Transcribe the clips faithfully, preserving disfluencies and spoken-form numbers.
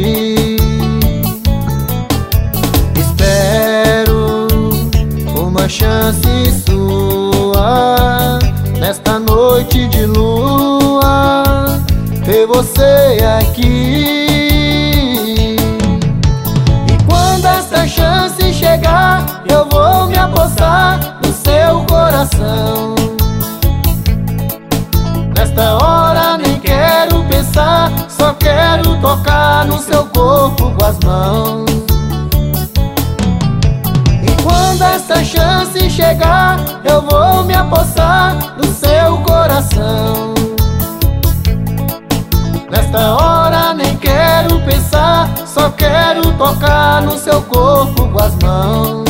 Espero uma chance sua nesta noite de lua, ver você aqui. E quando essa chance chegar, eu vou me apossar no seu coração. Nesta hora nem quero pensar, só quero tocar no seu corpo com as mãos. E quando essa chance chegar, eu vou me apossar no seu coração. Nesta hora nem quero pensar, só quero tocar no seu corpo com as mãos.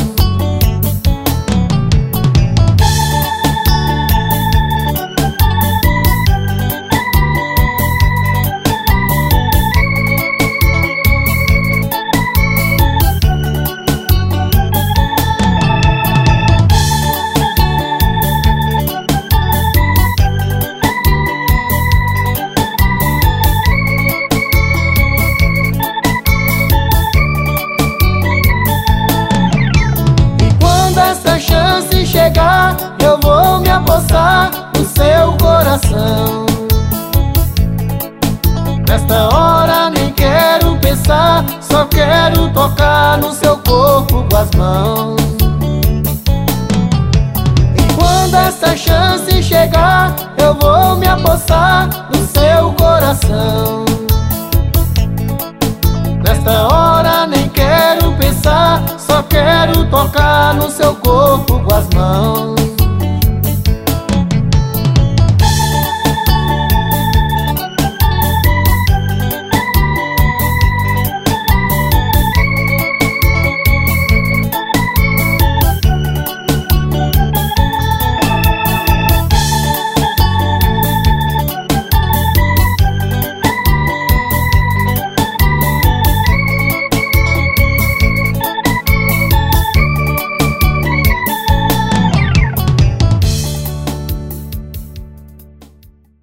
Chegar, eu vou me apossar no seu coração. Nesta hora nem quero pensar, só quero tocar no seu corpo com as mãos. E quando essa chance chegar, eu vou me apossar no seu coração. Nesta hora nem quero pensar, só quero tocar no seu corpo com as mãos.